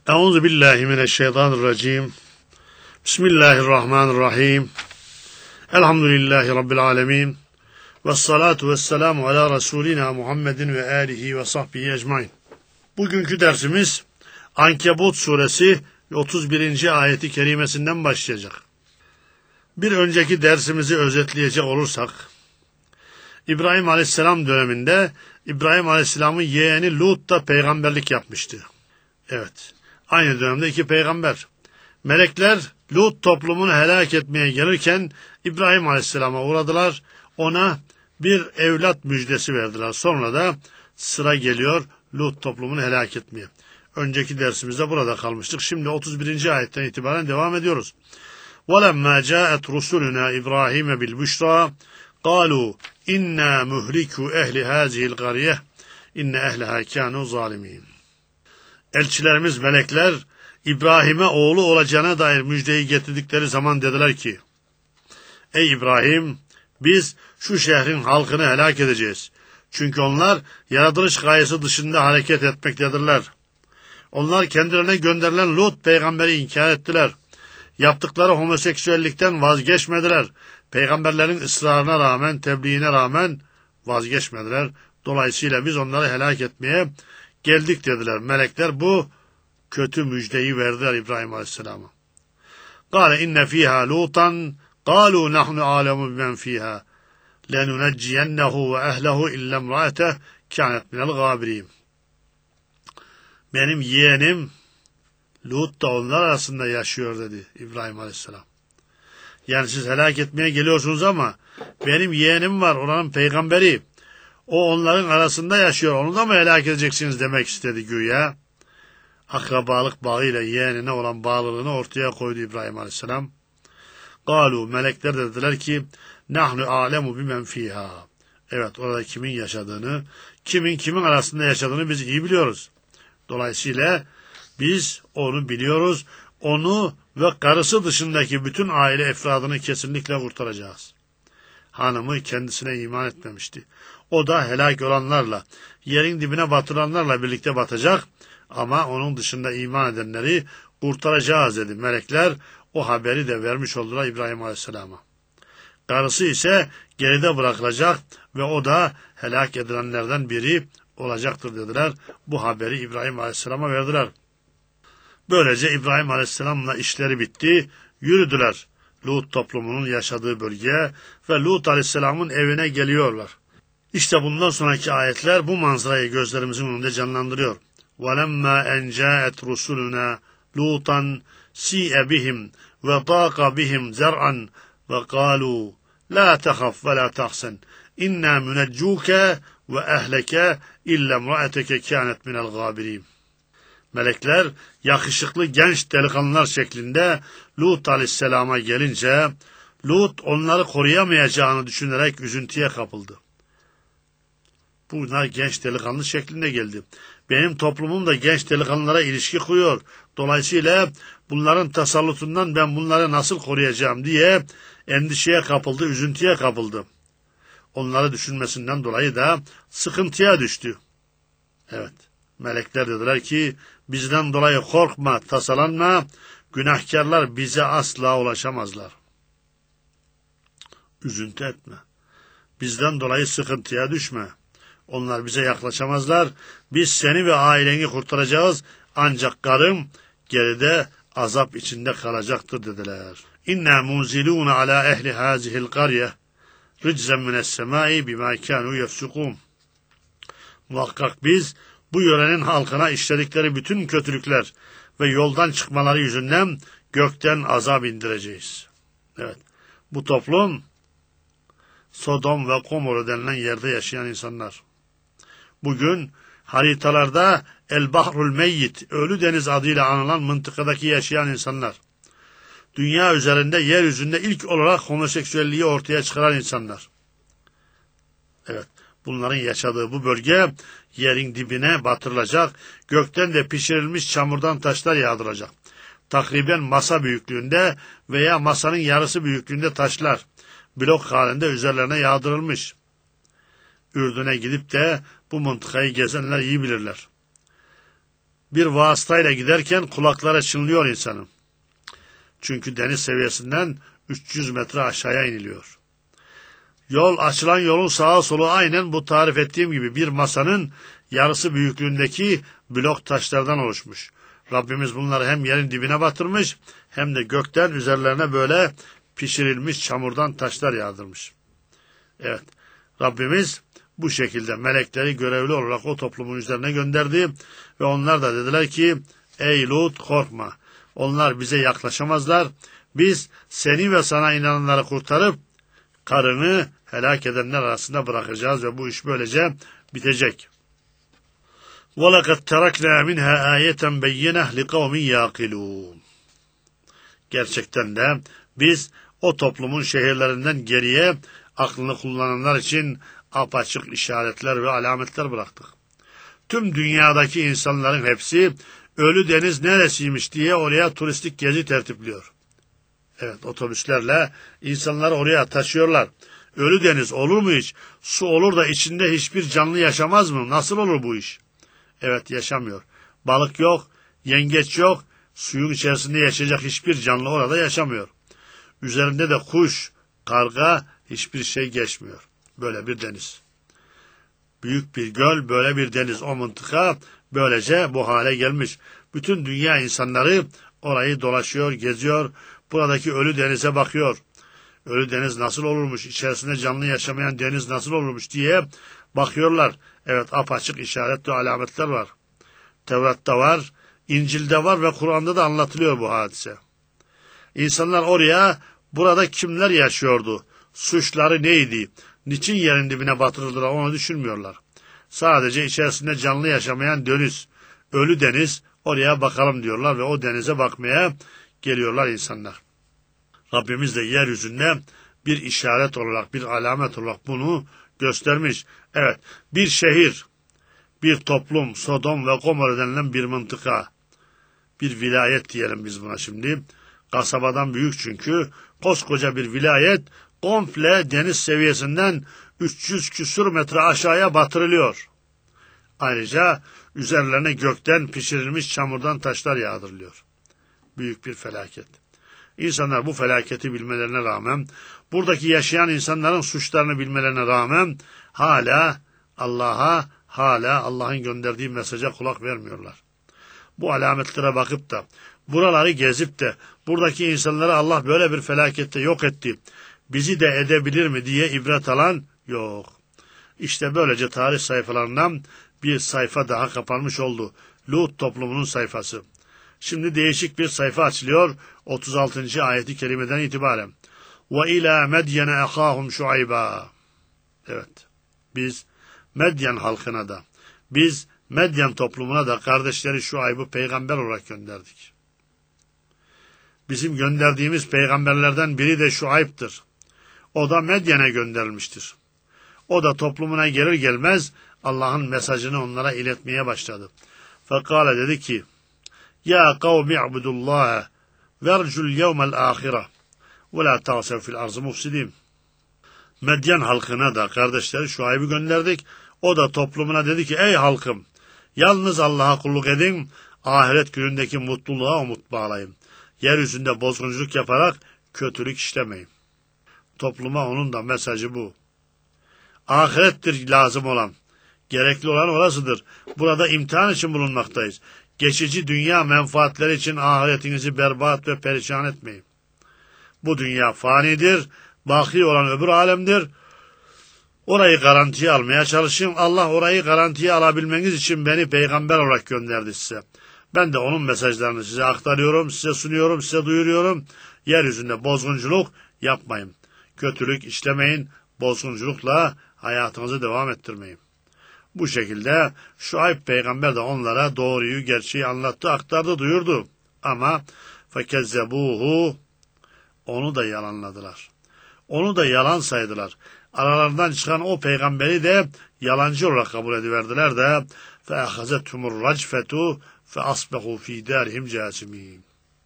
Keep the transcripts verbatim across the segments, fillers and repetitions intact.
Euzu billahi mineşşeytanirracim. Bismillahirrahmanirrahim. Elhamdülillahi rabbil alamin. Ves salatu vesselamu ala Resulina Muhammedin ve alihi ve sahbihi ecmaîn. Bugünkü dersimiz Ankebut suresi otuz birinci ayeti kerimesinden başlayacak. Bir önceki dersimizi özetleyecek olursak, İbrahim Aleyhisselam döneminde İbrahim Aleyhisselam'ın yeğeni Lut da peygamberlik yapmıştı. Evet, aynı dönemde iki peygamber. Melekler Lut toplumunu helak etmeye gelirken İbrahim Aleyhisselam'a uğradılar, ona bir evlat müjdesi verdiler. Sonra da sıra geliyor Lut toplumunu helak etmeye. Önceki dersimizde burada kalmıştık. Şimdi otuz birinci ayetten itibaren devam ediyoruz. وَلَمَّا جَاءَتْ رُسُلُنَا إِبْرَاهِيمَ بِالْبُشْرَى قَالُوا إِنَّا مُهْلِكُوا اَهْلِ هَذِهِ الْقَرْيَةِ اِنَّ اَهْلَهَا كَانُوا ظَالِمِينَ. Elçilerimiz, melekler İbrahim'e oğlu olacağına dair müjdeyi getirdikleri zaman dediler ki, ey İbrahim, biz şu şehrin halkını helak edeceğiz. Çünkü onlar yaratılış gayesi dışında hareket etmektedirler. Onlar kendilerine gönderilen Lut peygamberi inkar ettiler. Yaptıkları homoseksüellikten vazgeçmediler. Peygamberlerin ısrarına rağmen, tebliğine rağmen vazgeçmediler. Dolayısıyla biz onları helak etmeye geldik dediler. Melekler bu kötü müjdeyi verdiler İbrahim Aleyhisselam'a. Kâle inne fîhâ Lûtan kâlû nahnu âlemu bimen fîhâ lenunecciyennehu ve ehlehu illem râeteh kânet minel gâbirîn. Benim yeğenim Lut da onlar arasında yaşıyor dedi İbrahim Aleyhisselam. Yani siz helak etmeye geliyorsunuz ama benim yeğenim var, oranın peygamberi. O onların arasında yaşıyor, onu da mı helak edeceksiniz demek istedi güya. Akrabalık bağıyla yeğenine olan bağlılığını ortaya koydu İbrahim Aleyhisselam. Galu, melekler dediler ki nahnu alemu bimen fiha. Evet, orada kimin yaşadığını, kimin kimin arasında yaşadığını biz iyi biliyoruz. Dolayısıyla biz onu biliyoruz. Onu ve karısı dışındaki bütün aile efradını kesinlikle kurtaracağız. Hanımı kendisine iman etmemişti. O da helak olanlarla, yerin dibine batıranlarla birlikte batacak ama onun dışında iman edenleri kurtaracağız dedi. Melekler o haberi de vermiş oldular İbrahim Aleyhisselam'a. Karısı ise geride bırakılacak ve o da helak edilenlerden biri olacaktır dediler. Bu haberi İbrahim Aleyhisselam'a verdiler. Böylece İbrahim Aleyhisselam'la işleri bitti, yürüdüler Lut toplumunun yaşadığı bölgeye ve Lut Aleyhisselam'ın evine geliyorlar. İşte bundan sonraki ayetler bu manzarayı gözlerimizin önünde canlandırıyor. وَلَمَّا اَنْ جَاءَتْ رُسُلُنَا لُوطًا سِيءَ بِهِمْ وَضَاقَ بِهِمْ زَرْعًا وَقَالُوا لَا تَخَفْ وَلَا تَحْزَنْ اِنَّا مُنَجُّوكَ وَأَهْلَكَ اِلَّا امْرَأَتَكَ كَانَتْ مِنَ الْغَابِرِينَ. Melekler yakışıklı genç delikanlılar şeklinde Lut Aleyhisselam'a gelince Lut onları koruyamayacağını düşünerek üzüntüye kapıldı. Bunlar genç delikanlı şeklinde geldi. Benim toplumum da genç delikanlılara ilişki kuruyor. Dolayısıyla bunların tasallutundan ben bunları nasıl koruyacağım diye endişeye kapıldı, üzüntüye kapıldı. Onları düşünmesinden dolayı da sıkıntıya düştü. Evet, melekler dediler ki bizden dolayı korkma, tasalanma, günahkarlar bize asla ulaşamazlar. Üzüntü etme. Bizden dolayı sıkıntıya düşme. Onlar bize yaklaşamazlar. Biz seni ve aileni kurtaracağız. Ancak karım geride azap içinde kalacaktır dediler. İnna munzilun ala ehli hazihil qarye riczen mines semai bima kanu yefsukun. Muhakkak biz bu yörenin halkına işledikleri bütün kötülükler ve yoldan çıkmaları yüzünden gökten azap indireceğiz. Evet, bu toplum Sodom ve Gomorra denilen yerde yaşayan insanlar. Bugün haritalarda El Bahrul Meyyit, Ölü Deniz adıyla anılan mıntıkadaki yaşayan insanlar. Dünya üzerinde, yeryüzünde ilk olarak homoseksüelliği ortaya çıkaran insanlar. Evet, bunların yaşadığı bu bölge yerin dibine batırılacak, gökten de pişirilmiş çamurdan taşlar yağdıracak. Takriben masa büyüklüğünde veya masanın yarısı büyüklüğünde taşlar, blok halinde üzerlerine yağdırılmış. Ürdün'e gidip de bu mıntıkayı gezenler iyi bilirler. bir vasıtayla giderken kulaklara çınlıyor insanın. Çünkü deniz seviyesinden üç yüz metre aşağıya iniliyor. Yol, açılan yolun sağa solu aynen bu tarif ettiğim gibi bir masanın yarısı büyüklüğündeki blok taşlardan oluşmuş. Rabbimiz bunları hem yerin dibine batırmış hem de gökten üzerlerine böyle pişirilmiş çamurdan taşlar yağdırmış. Evet, Rabbimiz bu şekilde melekleri görevli olarak o toplumun üzerine gönderdi ve onlar da dediler ki, ey Lut korkma, onlar bize yaklaşamazlar, biz seni ve sana inananları kurtarıp karını helak edenler arasında bırakacağız ve bu iş böylece bitecek. وَلَقَدْ تَرَكْنَا مِنْهَا آيَةً بَيِّنَةً لِقَوْمٍ يَعْقِلُونَ. Gerçekten de biz o toplumun şehirlerinden geriye aklını kullananlar için apaçık işaretler ve alametler bıraktık. Tüm dünyadaki insanların hepsi Ölü Deniz neresiymiş diye oraya turistik gezi tertipliyor. Evet, otobüslerle insanları oraya taşıyorlar. Ölü Deniz olur mu hiç? Su olur da içinde hiçbir canlı yaşamaz mı? Nasıl olur bu iş? Evet, yaşamıyor. Balık yok, yengeç yok, suyun içerisinde yaşayacak hiçbir canlı orada yaşamıyor. Üzerinde de kuş, karga, hiçbir şey geçmiyor. Böyle bir deniz. Büyük bir göl, böyle bir deniz. O mıntıka böylece bu hale gelmiş. Bütün dünya insanları orayı dolaşıyor, geziyor. Buradaki Ölü Deniz'e bakıyor. Ölü Deniz nasıl olurmuş, içerisinde canlı yaşamayan deniz nasıl olurmuş diye bakıyorlar. Evet, apaçık işaret ve alametler var. Tevrat'ta var, İncil'de var ve Kur'an'da da anlatılıyor bu hadise. İnsanlar oraya, burada kimler yaşıyordu, suçları neydi, niçin yerin dibine batırıldılar onu düşünmüyorlar. Sadece içerisinde canlı yaşamayan deniz, Ölü Deniz, oraya bakalım diyorlar ve o denize bakmaya geliyorlar insanlar. Rabbimiz de yeryüzünde bir işaret olarak, bir alamet olarak bunu göstermiş. Evet, bir şehir, bir toplum, Sodom ve Gomorra denilen bir mıntıka, bir vilayet diyelim biz buna şimdi. Kasabadan büyük çünkü, koskoca bir vilayet komple deniz seviyesinden üç yüz küsur metre aşağıya batırılıyor. Ayrıca üzerlerine gökten pişirilmiş çamurdan taşlar yağdırılıyor. Büyük bir felaket. İnsanlar bu felaketi bilmelerine rağmen, buradaki yaşayan insanların suçlarını bilmelerine rağmen hala Allah'a, hala Allah'ın gönderdiği mesaja kulak vermiyorlar. Bu alametlere bakıp da, buraları gezip de, buradaki insanları Allah böyle bir felakette yok etti, bizi de edebilir mi diye ibret alan yok. İşte böylece tarih sayfalarından bir sayfa daha kapanmış oldu. Lut toplumunun sayfası. Şimdi değişik bir sayfa açılıyor otuz altıncı ayeti kerimeden itibaren. وَاِلَى مَدْيَنَ اَخَاهُمْ شُعَيْبًا. Evet, biz Medyen halkına da, biz Medyen toplumuna da kardeşleri Şuayb'ı peygamber olarak gönderdik. Bizim gönderdiğimiz peygamberlerden biri de Şuayb'tır. O da Medyen'e gönderilmiştir. O da toplumuna gelir gelmez Allah'ın mesajını onlara iletmeye başladı. Fekale dedi ki, Ya kavmi i'budullaha vercul yevmel ahire ve la ta'sev fil arz mufsidin. Medyen halkına da kardeşleri Şuayb'ı gönderdik. O da toplumuna dedi ki, ey halkım, yalnız Allah'a kulluk edin, ahiret günündeki mutluluğa umut bağlayın. Yeryüzünde bozgunculuk yaparak kötülük işlemeyin. Topluma onun da mesajı bu. Ahirettir lazım olan, gerekli olan orasıdır. Burada imtihan için bulunmaktayız. Geçici dünya menfaatleri için ahiretinizi berbat ve perişan etmeyin. Bu dünya fanidir, baki olan öbür alemdir. Orayı garantiye almaya çalışın. Allah orayı garantiye alabilmeniz için beni peygamber olarak gönderdi size. Ben de onun mesajlarını size aktarıyorum, size sunuyorum, size duyuruyorum. Yeryüzünde bozgunculuk yapmayın. Kötülük işlemeyin, bozgunculukla hayatınızı devam ettirmeyin. Bu şekilde Şuayb peygamber de onlara doğruyu, gerçeği anlattı, aktardı, duyurdu. Ama fekezzebuhu, onu da yalanladılar. Onu da yalan saydılar. Aralarından çıkan o peygamberi de yalancı olarak kabul ediverdiler de fe'ahazetumur racfetu fe'asbehu fî dârihim câsimîn.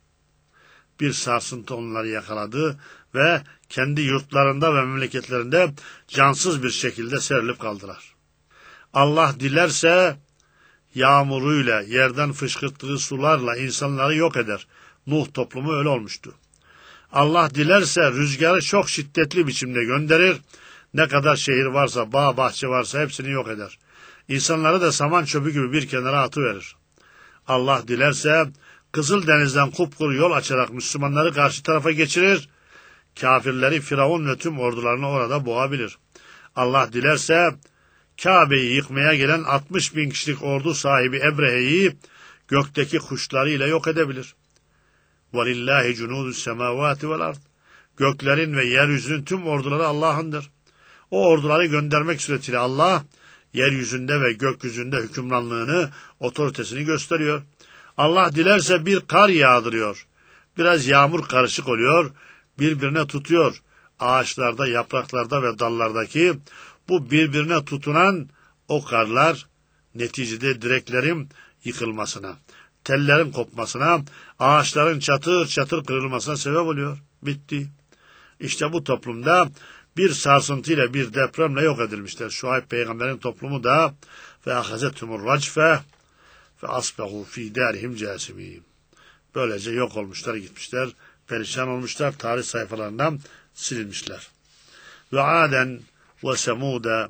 Bir sarsıntı onları yakaladı ve kendi yurtlarında ve memleketlerinde cansız bir şekilde serilip kaldılar. Allah dilerse yağmuruyla, yerden fışkırttığı sularla insanları yok eder. Nuh toplumu öyle olmuştu. Allah dilerse rüzgarı çok şiddetli biçimde gönderir. Ne kadar şehir varsa, bağ bahçe varsa hepsini yok eder. İnsanları da saman çöpü gibi bir kenara atıverir. Allah dilerse Kızıldeniz'den kupkuru yol açarak Müslümanları karşı tarafa geçirir. Kafirleri Firavun ve tüm ordularını orada boğabilir. Allah dilerse Kabe'yi yıkmaya gelen altmış bin kişilik ordu sahibi Ebrehe'yi gökteki kuşlarıyla yok edebilir. وَلِلَّهِ جُنُودُ السَّمَاوَاتِ وَالْاَرْضِ Göklerin ve yeryüzünün tüm orduları Allah'ındır. O orduları göndermek suretiyle Allah, yeryüzünde ve gökyüzünde hükümranlığını, otoritesini gösteriyor. Allah dilerse bir kar yağdırıyor. Biraz yağmur karışık oluyor, birbirine tutuyor. Ağaçlarda, yapraklarda ve dallardaki bu birbirine tutunan o karlar neticede direklerin yıkılmasına, tellerin kopmasına, ağaçların çatır çatır kırılmasına sebep oluyor. Bitti. İşte bu toplumda bir sarsıntıyla, bir depremle yok edilmişler. Şuayb peygamberin toplumu da ve ahazetumur racfe ve asbehu fi darihim casimin. Böylece yok olmuşlar, gitmişler, perişan olmuşlar, tarih sayfalarından silinmişler. Ve aden ve semuda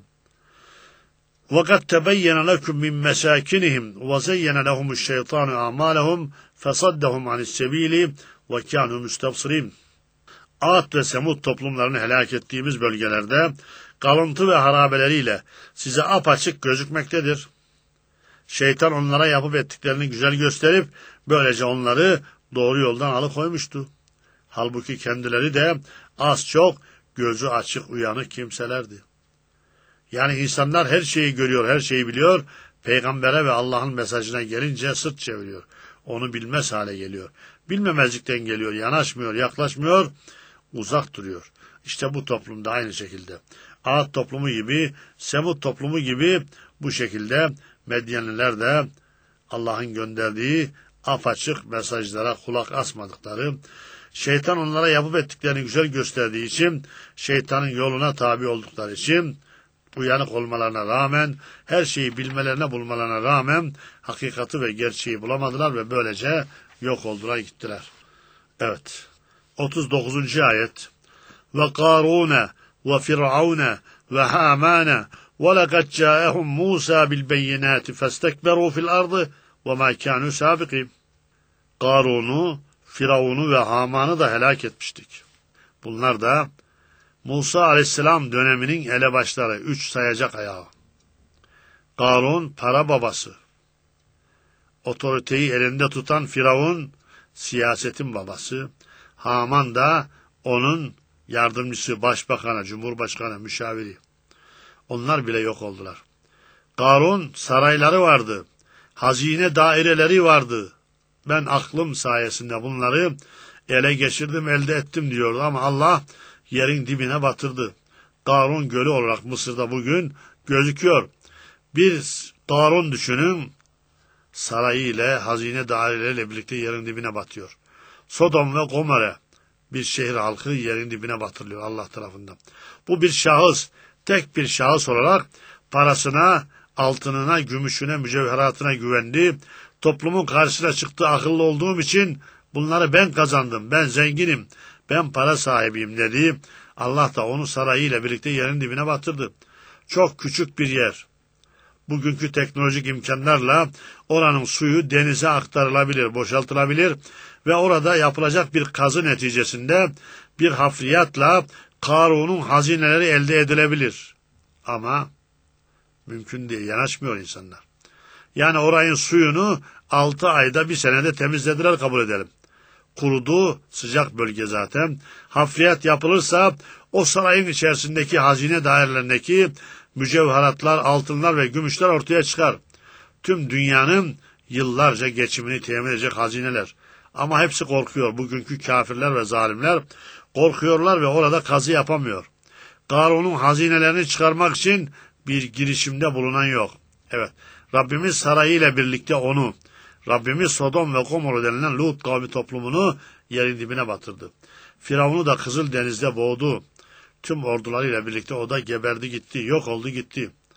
وَقَدْ تَبَيَّنَ لَكُمْ مِنْ مَسَاكِنِهِمْ وَزَيَّنَ لَهُمُ الشَّيْطَانُ أَعْمَالَهُمْ فَصَدَّهُمْ عَنِ السَّب۪يلِ وَكَانُوا مُسْتَبْصِرِينَ Ad ve Semud toplumlarını helak ettiğimiz bölgelerde kalıntı ve harabeleriyle size apaçık gözükmektedir. Şeytan onlara yapıp ettiklerini güzel gösterip böylece onları doğru yoldan alıkoymuştu. Halbuki kendileri de az çok gözü açık uyanık kimselerdi. Yani insanlar her şeyi görüyor, her şeyi biliyor. Peygambere ve Allah'ın mesajına gelince sırt çeviriyor. Onu bilmez hale geliyor. Bilmemezlikten geliyor, yanaşmıyor, yaklaşmıyor, uzak duruyor. İşte bu toplumda aynı şekilde. Ad toplumu gibi, Semud toplumu gibi bu şekilde Medyenliler de Allah'ın gönderdiği apaçık mesajlara kulak asmadıkları, şeytan onlara yapıp ettiklerini güzel gösterdiği için, şeytanın yoluna tabi oldukları için, uyanık olmalarına rağmen, her şeyi bilmelerine bulmalarına rağmen hakikati ve gerçeği bulamadılar ve böylece yok oldular, gittiler. Evet. otuz dokuzuncu ayet. Ve Karune ve Firavune ve Hamane ve lekad câehum Musa bil beyinâti festekberû fil ardı ve mâ kânû sâbikîn. Karun'u, Firavun'u ve Haman'ı da helak etmiştik. Bunlar da Musa aleyhisselam döneminin elebaşları, üç sayacak ayağı. Karun para babası. Otoriteyi elinde tutan Firavun siyasetin babası. Haman da onun yardımcısı, başbakanı, cumhurbaşkanı, müşaviri. Onlar bile yok oldular. Karun sarayları vardı. Hazine daireleri vardı. Ben aklım sayesinde bunları ele geçirdim, elde ettim diyordu ama Allah yerin dibine batırdı. Karun Gölü olarak Mısır'da bugün gözüküyor. Bir Karun düşünün, sarayı ile hazine daireleriyle birlikte yerin dibine batıyor. Sodom ve Gomorre bir şehir halkı yerin dibine batırılıyor Allah tarafından. Bu bir şahıs, tek bir şahıs olarak parasına, altınına, gümüşüne, mücevheratına güvendi. Toplumun karşısına çıktı, akıllı olduğum için bunları ben kazandım, ben zenginim, ben para sahibiyim dedi. Allah da onu sarayıyla birlikte yerin dibine batırdı. Çok küçük bir yer. Bugünkü teknolojik imkanlarla oranın suyu denize aktarılabilir, boşaltılabilir ve orada yapılacak bir kazı neticesinde bir hafriyatla Karun'un hazineleri elde edilebilir. Ama mümkün değil, yanaşmıyor insanlar. Yani orayın suyunu altı ayda bir senede temizlediler kabul edelim. Kurudu, sıcak bölge zaten. Hafriyat yapılırsa o sarayın içerisindeki hazine dairelerindeki mücevheratlar, altınlar ve gümüşler ortaya çıkar. Tüm dünyanın yıllarca geçimini temin edecek hazineler. Ama hepsi korkuyor. Bugünkü kafirler ve zalimler korkuyorlar ve orada kazı yapamıyor. Karun'un hazinelerini çıkarmak için bir girişimde bulunan yok. Evet, Rabbimiz sarayıyla birlikte onu, Rabbimiz Sodom ve Gomorra denilen Lut kavmi toplumunu yerin dibine batırdı. Firavun'u da Kızıldeniz'de boğdu. Tüm ordularıyla birlikte o da geberdi gitti, yok oldu gitti.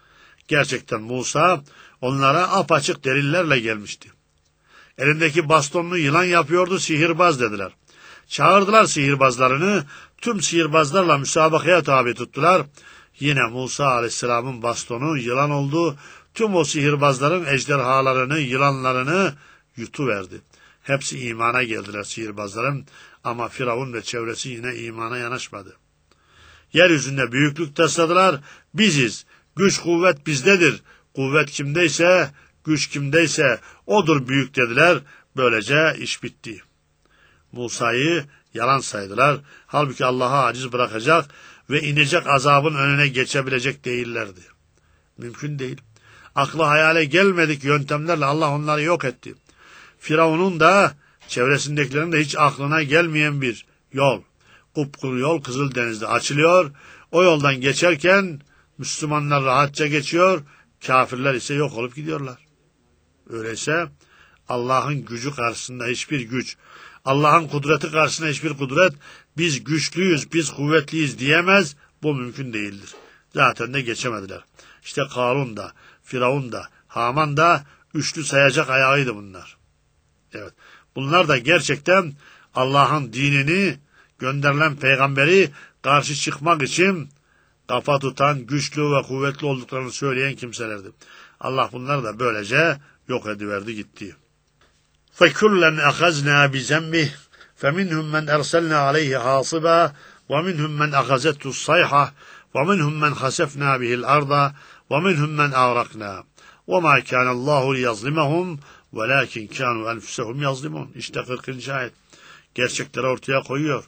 Gerçekten Musa onlara apaçık delillerle gelmişti. Elindeki bastonunu yılan yapıyordu, sihirbaz dediler. Çağırdılar sihirbazlarını, tüm sihirbazlarla müsabakaya tabi tuttular. Yine Musa aleyhisselamın bastonu yılan oldu, tüm o sihirbazların ejderhalarını, yılanlarını yutuverdi. Hepsi imana geldiler sihirbazların ama Firavun ve çevresi yine imana yanaşmadı. Yeryüzünde büyüklük tasladılar, biziz, güç kuvvet bizdedir, kuvvet kimdeyse, güç kimdeyse odur büyük dediler, böylece iş bitti. Musa'yı yalan saydılar, halbuki Allah'a aciz bırakacak ve inecek azabın önüne geçebilecek değillerdi. Mümkün değil. Aklı hayale gelmedik yöntemlerle Allah onları yok etti. Firavun'un da çevresindekilerin de hiç aklına gelmeyen bir yol, kupkuru yol Kızıldeniz'de açılıyor. O yoldan geçerken Müslümanlar rahatça geçiyor, kafirler ise yok olup gidiyorlar. Öyleyse Allah'ın gücü karşısında hiçbir güç, Allah'ın kudreti karşısında hiçbir kudret, biz güçlüyüz, biz kuvvetliyiz diyemez, bu mümkün değildir. Zaten de geçemediler. İşte Karun da, Firavun da, Haman da üçlü sayacak ayağıydı bunlar. Evet, bunlar da gerçekten Allah'ın dinini, gönderilen peygamberi karşı çıkmak için kafa tutan, güçlü ve kuvvetli olduklarını söyleyen kimselerdi. Allah bunları da böylece yok ediverdi gitti. فَكُلًّا أَخَذْنَا بِذَنبِهِ فَمِنْهُمْ مَنْ أَرْسَلْنَا عَلَيْهِ حَاصِبًا وَمِنْهُمْ مَنْ أَخَذَتْهُ الصَّيْحَةُ وَمِنْهُمْ مَنْ خَسَفْنَا بِهِ الْأَرْضَ وَمِنْهُمْ مَنْ أَغْرَقْنَا وَمَا كَانَ اللّٰهُ لِيَظْلِمَهُمْ وَلَكِنْ كَانُوا أَنْفُسَهُمْ يَظْلِمُونَ. İşte kırkıncı ayet. Gerçekleri ortaya koyuyor.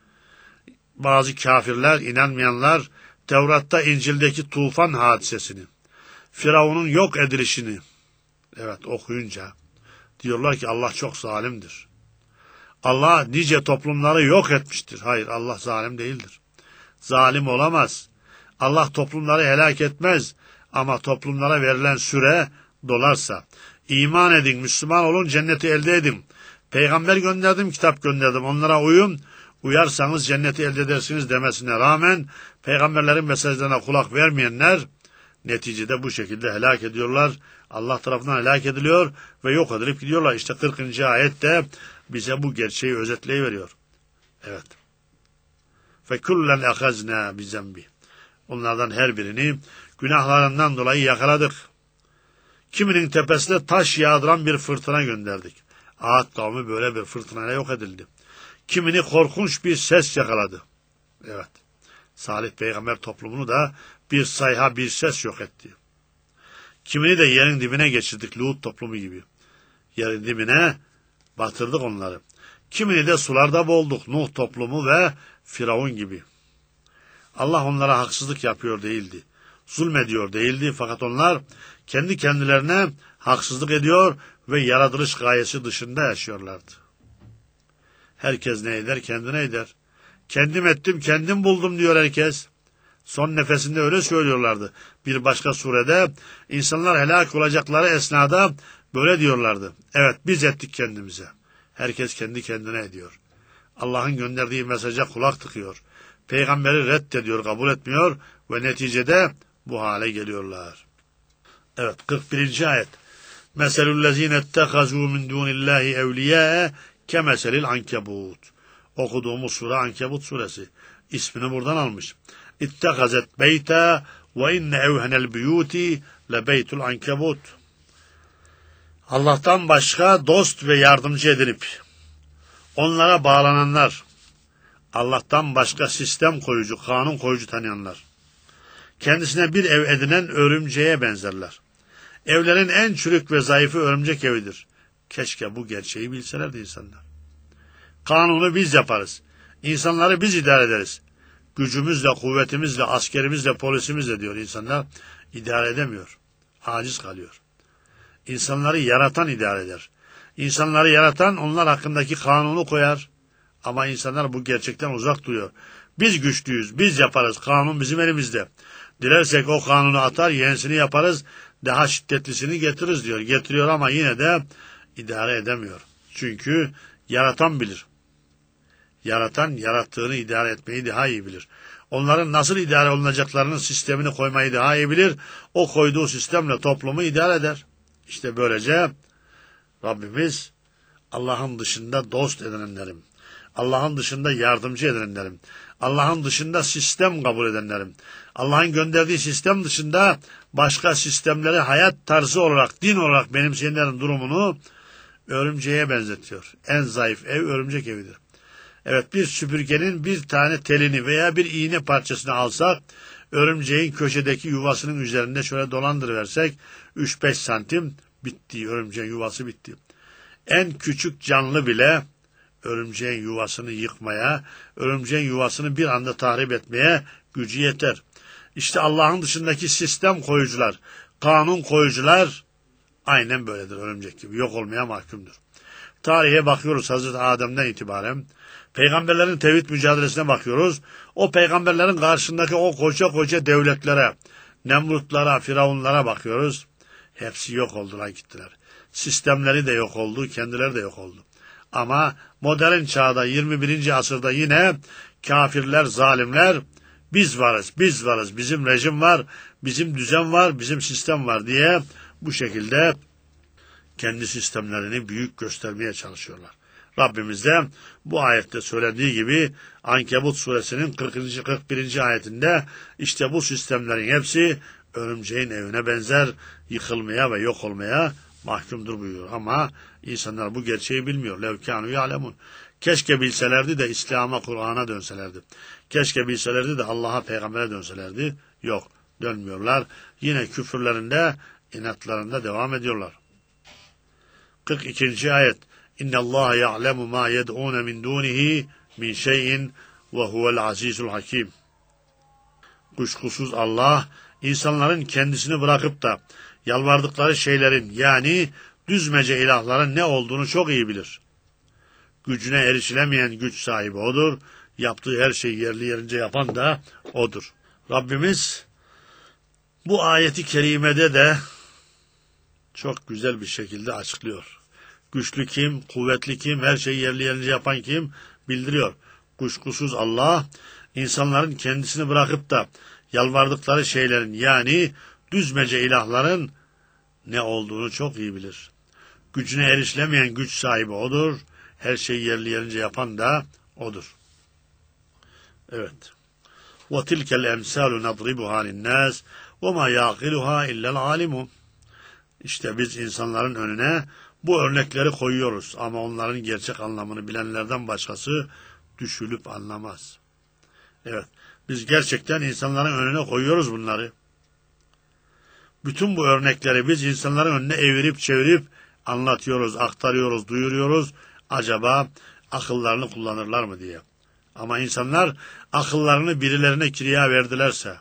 Bazı kafirler, inanmayanlar, Tevrat'ta, İncil'deki tufan hadisesini, Firavun'un yok edilişini, evet okuyunca, diyorlar ki Allah çok zalimdir. Allah nice toplumları yok etmiştir. Hayır, Allah zalim değildir. Zalim olamaz. Allah toplumları helak etmez. Ama toplumlara verilen süre dolarsa, iman edin, Müslüman olun, cenneti elde edin. Peygamber gönderdim, kitap gönderdim, onlara uyun, uyarsanız cenneti elde edersiniz demesine rağmen, peygamberlerin mesajlarına kulak vermeyenler, neticede bu şekilde helak ediyorlar. Allah tarafından helak ediliyor ve yok edilip gidiyorlar. İşte kırkıncı ayet de bize bu gerçeği özetleyiveriyor. Evet. فَكُلًّا أَخَذْنَا بِذَنْبِهِ. Onlardan her birini günahlarından dolayı yakaladık. Kiminin tepesine taş yağdıran bir fırtına gönderdik. Ağat kavmi böyle bir fırtınayla yok edildi. Kimini korkunç bir ses yakaladı. Evet. Salih peygamber toplumunu da bir sayha, bir ses yok etti. Kimini de yerin dibine geçirdik, Lut toplumu gibi. Yerin dibine batırdık onları. Kimini de sularda boğulduk, Nuh toplumu ve Firavun gibi. Allah onlara haksızlık yapıyor değildi. Zulmediyor değildi, fakat onlar kendi kendilerine haksızlık ediyor ve yaratılış gayesi dışında yaşıyorlardı. Herkes ne eder? Kendine eder. Kendim ettim, kendim buldum diyor herkes. Son nefesinde öyle söylüyorlardı. Bir başka surede insanlar helak olacakları esnada böyle diyorlardı. Evet, biz ettik kendimize. Herkes kendi kendine ediyor. Allah'ın gönderdiği mesaja kulak tıkıyor. Peygamberi reddediyor, kabul etmiyor ve neticede bu hale geliyorlar. Evet, kırk birinci ayet. Meselüllezine ettehazû min dûnillâhi evliyâe kemeselil ankebut. Okuduğumuz sure Ankebut suresi. İsmini buradan almış. İttehazet beyte ve inne evhenel biyuti le beytul ankebut. Allah'tan başka dost ve yardımcı edinip onlara bağlananlar, Allah'tan başka sistem koyucu, kanun koyucu tanıyanlar, kendisine bir ev edinen örümceğe benzerler. Evlerin en çürük ve zayıfı örümcek evidir. Keşke bu gerçeği bilselerdi insanlar. Kanunu biz yaparız. İnsanları biz idare ederiz. Gücümüzle, kuvvetimizle, askerimizle, polisimizle diyor insanlar. İdare edemiyor. Aciz kalıyor. İnsanları yaratan idare eder. İnsanları yaratan onlar hakkındaki kanunu koyar. Ama insanlar bu gerçekten uzak duruyor. Biz güçlüyüz, biz yaparız. Kanun bizim elimizde. Dilersek o kanunu atar, yenisini yaparız. Daha şiddetlisini getiririz diyor. Getiriyor ama yine de idare edemiyor. Çünkü yaratan bilir. Yaratan, yarattığını idare etmeyi daha iyi bilir. Onların nasıl idare olunacaklarının sistemini koymayı daha iyi bilir. O koyduğu sistemle toplumu idare eder. İşte böylece Rabbimiz Allah'ın dışında dost edinenlerim, Allah'ın dışında yardımcı edinenlerim, Allah'ın dışında sistem kabul edenlerim, Allah'ın gönderdiği sistem dışında başka sistemleri hayat tarzı olarak, din olarak benimseyenlerin durumunu örümceğe benzetiyor. En zayıf ev örümcek evidir. Evet, bir süpürgenin bir tane telini veya bir iğne parçasını alsak, örümceğin köşedeki yuvasının üzerinde şöyle dolandırıversek, üç beş santim bitti, örümceğin yuvası bitti. En küçük canlı bile örümceğin yuvasını yıkmaya, örümceğin yuvasını bir anda tahrip etmeye gücü yeter. İşte Allah'ın dışındaki sistem koyucular, kanun koyucular aynen böyledir, örümcek gibi yok olmaya mahkumdur. Tarihe bakıyoruz Hazreti Adem'den itibaren. Peygamberlerin tevhid mücadelesine bakıyoruz. O peygamberlerin karşısındaki o koca koca devletlere, Nemrutlara, Firavunlara bakıyoruz. Hepsi yok oldular, gittiler. Sistemleri de yok oldu, kendileri de yok oldu. Ama modern çağda, yirmi birinci asırda yine kafirler, zalimler, biz varız, biz varız, bizim rejim var, bizim düzen var, bizim sistem var diye bu şekilde kendi sistemlerini büyük göstermeye çalışıyorlar. Rabbimiz de bu ayette söylediği gibi Ankebut suresinin kırkıncı kırk birinci ayetinde işte bu sistemlerin hepsi örümceğin evine benzer, yıkılmaya ve yok olmaya mahkumdur buyuruyor. Ama insanlar bu gerçeği bilmiyor. Levkânû ya'lemûn. Keşke bilselerdi de İslam'a, Kur'an'a dönselerdi. Keşke bilselerdi de Allah'a, Peygamber'e dönselerdi. Yok, dönmüyorlar. Yine küfürlerinde, inatlarında devam ediyorlar. kırk ikinci ayet. İnne Allah ya'lemu ma yed'un min dunihi min şey'in ve huvel azizul hakim. Kuşkusuz Allah insanların kendisini bırakıp da yalvardıkları şeylerin, yani düzmece ilahların ne olduğunu çok iyi bilir. Gücüne erişilemeyen güç sahibi odur. Yaptığı her şeyi yerli yerince yapan da odur. Rabbimiz bu ayeti kerimede de çok güzel bir şekilde açıklıyor. Güçlü kim, kuvvetli kim, her şeyi yerli yerince yapan kim bildiriyor. Kuşkusuz Allah insanların kendisini bırakıp da yalvardıkları şeylerin, yani düzmece ilahların ne olduğunu çok iyi bilir. Gücüne erişilemeyen güç sahibi odur. Her şeyi yerli yerince yapan da odur. Evet. وَتِلْكَ الْاَمْسَالُ نَضْرِبُهَا لِلنَّاسِ وَمَا يَعْقِلُهَا اِلَّا الْعَالِمُ. İşte biz insanların önüne bu örnekleri koyuyoruz ama onların gerçek anlamını bilenlerden başkası düşünüp anlamaz. Evet, biz gerçekten insanların önüne koyuyoruz bunları. Bütün bu örnekleri biz insanların önüne evirip çevirip anlatıyoruz, aktarıyoruz, duyuruyoruz. Acaba akıllarını kullanırlar mı diye. Ama insanlar akıllarını birilerine kiraya verdilerse,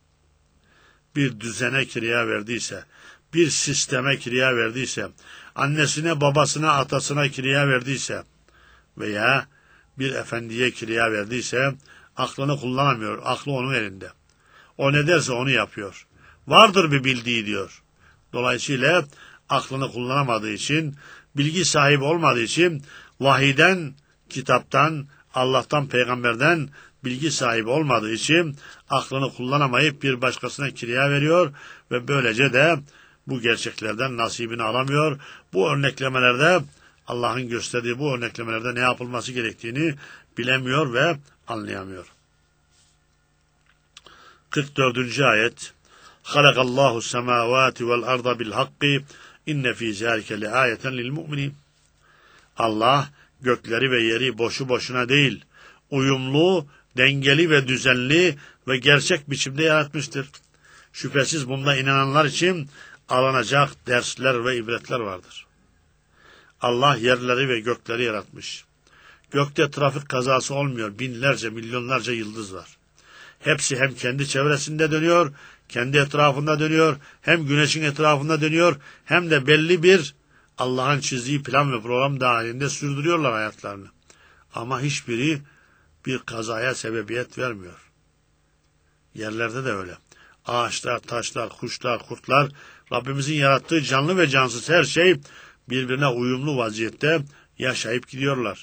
bir düzene kiraya verdiyse, bir sisteme kiraya verdiyse, annesine, babasına, atasına kiraya verdiyse veya bir efendiye kiraya verdiyse aklını kullanamıyor. Aklı onun elinde. O ne derse onu yapıyor. Vardır bir bildiği diyor. Dolayısıyla aklını kullanamadığı için, bilgi sahibi olmadığı için vahiden, kitaptan, Allah'tan, peygamberden bilgi sahibi olmadığı için aklını kullanamayıp bir başkasına kiraya veriyor ve böylece de bu gerçeklerden nasibini alamıyor. Bu örneklemelerde, Allah'ın gösterdiği bu örneklemelerde ne yapılması gerektiğini bilemiyor ve anlayamıyor. kırk dördüncü ayet. Halakallahu semavati vel arda bil hakki inne fi zalike leayeten lil mu'minin. Allah gökleri ve yeri boşu boşuna değil, uyumlu, dengeli ve düzenli ve gerçek biçimde yaratmıştır. Şüphesiz bunda inananlar için alınacak dersler ve ibretler vardır. Allah yerleri ve gökleri yaratmış. Gökte trafik kazası olmuyor. Binlerce, milyonlarca yıldız var. Hepsi hem kendi çevresinde dönüyor, kendi etrafında dönüyor, hem güneşin etrafında dönüyor, hem de belli bir Allah'ın çizdiği plan ve program dahilinde sürdürüyorlar hayatlarını. Ama hiçbiri bir kazaya sebebiyet vermiyor. Yerlerde de öyle. Ağaçlar, taşlar, kuşlar, kurtlar, Rabbimizin yarattığı canlı ve cansız her şey birbirine uyumlu vaziyette yaşayıp gidiyorlar.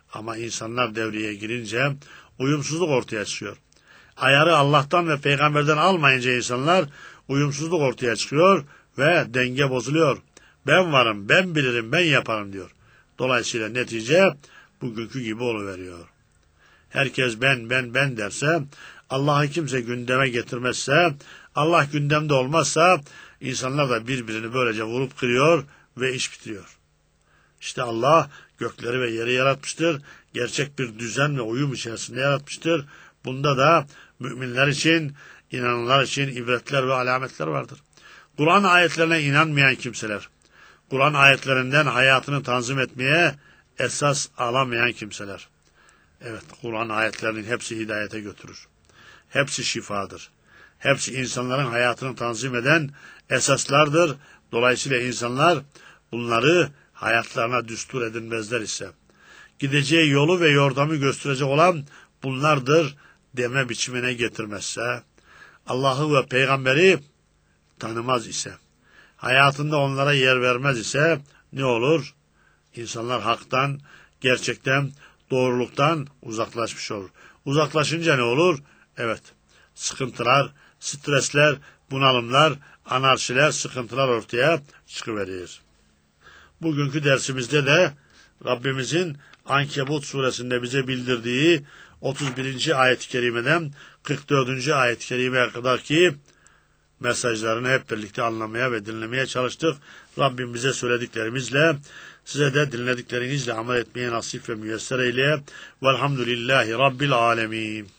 Ama insanlar devreye girince uyumsuzluk ortaya çıkıyor. Ayarı Allah'tan ve peygamberden almayınca insanlar uyumsuzluk ortaya çıkıyor ve denge bozuluyor. Ben varım, ben bilirim, ben yaparım diyor. Dolayısıyla netice bugünkü gibi oluveriyor. Herkes ben, ben, ben derse, Allah'ı kimse gündeme getirmezse, Allah gündemde olmazsa, insanlar da birbirini böylece vurup kırıyor ve iş bitiriyor. İşte Allah gökleri ve yeri yaratmıştır. Gerçek bir düzen ve uyum içerisinde yaratmıştır. Bunda da müminler için, inananlar için ibretler ve alametler vardır. Kur'an ayetlerine inanmayan kimseler, Kur'an ayetlerinden hayatını tanzim etmeye esas alamayan kimseler. Evet, Kur'an ayetlerinin hepsi hidayete götürür. Hepsi şifadır. Hepsi insanların hayatını tanzim eden esaslardır. Dolayısıyla insanlar bunları hayatlarına düstur edinmezler ise, gideceği yolu ve yordamı gösterecek olan bunlardır deme biçimine getirmezse, Allah'ı ve peygamberi tanımaz ise, hayatında onlara yer vermez ise ne olur? İnsanlar haktan, gerçekten, doğruluktan uzaklaşmış olur. Uzaklaşınca ne olur? Evet, sıkıntılar, stresler, bunalımlar, anarşiler, sıkıntılar ortaya çıkıverir. Bugünkü dersimizde de Rabbimizin Ankebut suresinde bize bildirdiği otuz birinci ayet-i kerimeden kırk dördüncü ayet-i kerimeye kadar ki mesajlarını hep birlikte anlamaya ve dinlemeye çalıştık. Rabbim bize söylediklerimizle, size de dinlediklerinizle amel etmeye nasip ve müyesser eyle. Velhamdülillahi Rabbil alemin.